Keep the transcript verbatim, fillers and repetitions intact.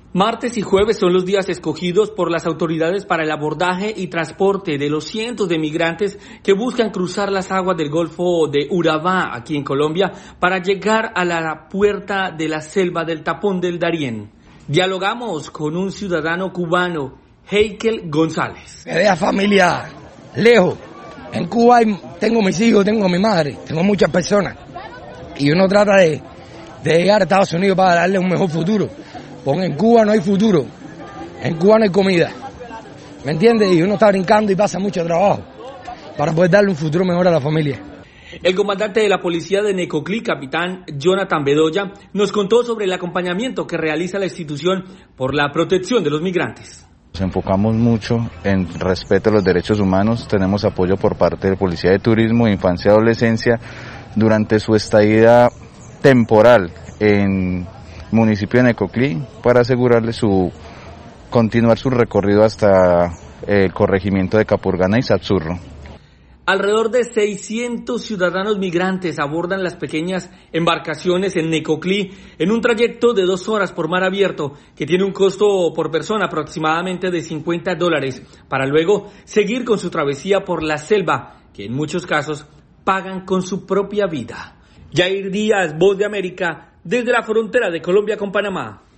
Martes y jueves son los días escogidos por las autoridades para el abordaje y transporte de los cientos de migrantes que buscan cruzar las aguas del Golfo de Urabá, aquí en Colombia, para llegar a la puerta de la selva del Tapón del Darién. Dialogamos con un ciudadano cubano, Heikel González. Me deja familia lejos. En Cuba hay, tengo mis hijos, tengo mi madre, tengo muchas personas. Y uno trata de, de llegar a Estados Unidos para darle un mejor futuro. Porque en Cuba no hay futuro, en Cuba no hay comida, ¿me entiendes? Y uno está brincando y pasa mucho trabajo para poder darle un futuro mejor a la familia. El comandante de la policía de Necoclí, capitán Jonathan Bedoya, nos contó sobre el acompañamiento que realiza la institución por la protección de los migrantes. Nos enfocamos mucho en respeto a los derechos humanos, tenemos apoyo por parte de Policía de Turismo, Infancia y Adolescencia durante su estadía temporal en municipio de Necoclí para asegurarle su continuar su recorrido hasta el corregimiento de Capurganá y Sapsurro. Alrededor de seiscientos ciudadanos migrantes abordan las pequeñas embarcaciones en Necoclí en un trayecto de dos horas por mar abierto que tiene un costo por persona aproximadamente de cincuenta dólares para luego seguir con su travesía por la selva que en muchos casos pagan con su propia vida. Jair Díaz, Voz de América, desde la frontera de Colombia con Panamá.